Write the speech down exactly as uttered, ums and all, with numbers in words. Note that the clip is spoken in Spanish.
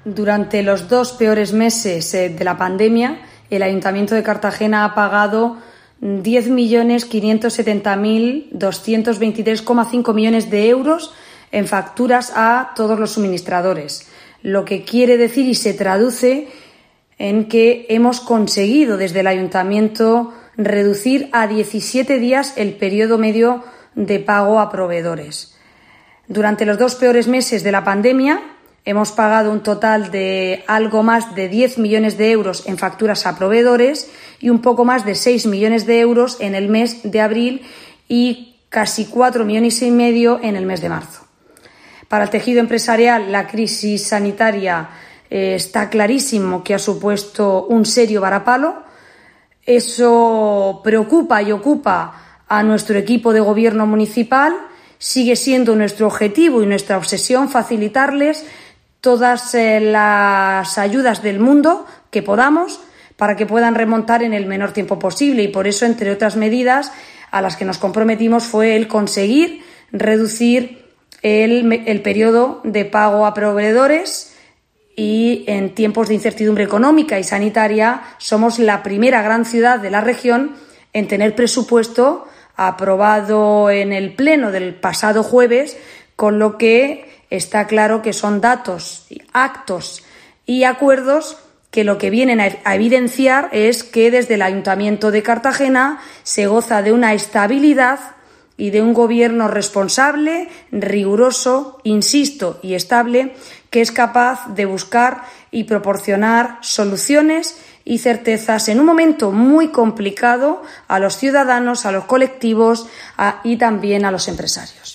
Durante los dos peores meses de la pandemia, el Ayuntamiento de Cartagena ha pagado diez millones quinientos setenta mil doscientos veintitrés coma cinco millones de euros en facturas a todos los suministradores, lo que quiere decir y se traduce en que hemos conseguido desde el Ayuntamiento reducir a diecisiete días el periodo medio de pago a proveedores. Durante los dos peores meses de la pandemia hemos pagado un total de algo más de diez millones de euros en facturas a proveedores y un poco más de seis millones de euros en el mes de abril y casi cuatro millones y medio en el mes de marzo. Para el tejido empresarial, la crisis sanitaria eh, está clarísimo que ha supuesto un serio varapalo. Eso preocupa y ocupa a nuestro equipo de gobierno municipal. Sigue siendo nuestro objetivo y nuestra obsesión facilitarles todas eh, las ayudas del mundo que podamos para que puedan remontar en el menor tiempo posible, y por eso, entre otras medidas a las que nos comprometimos, fue el conseguir reducir el, el periodo de pago a proveedores. Y en tiempos de incertidumbre económica y sanitaria somos la primera gran ciudad de la región en tener presupuesto aprobado en el pleno del pasado jueves, con lo que está claro que son datos, actos y acuerdos que lo que vienen a evidenciar es que desde el Ayuntamiento de Cartagena se goza de una estabilidad y de un gobierno responsable, riguroso, insisto, y estable, que es capaz de buscar y proporcionar soluciones y certezas en un momento muy complicado a los ciudadanos, a los colectivos a, y también a los empresarios.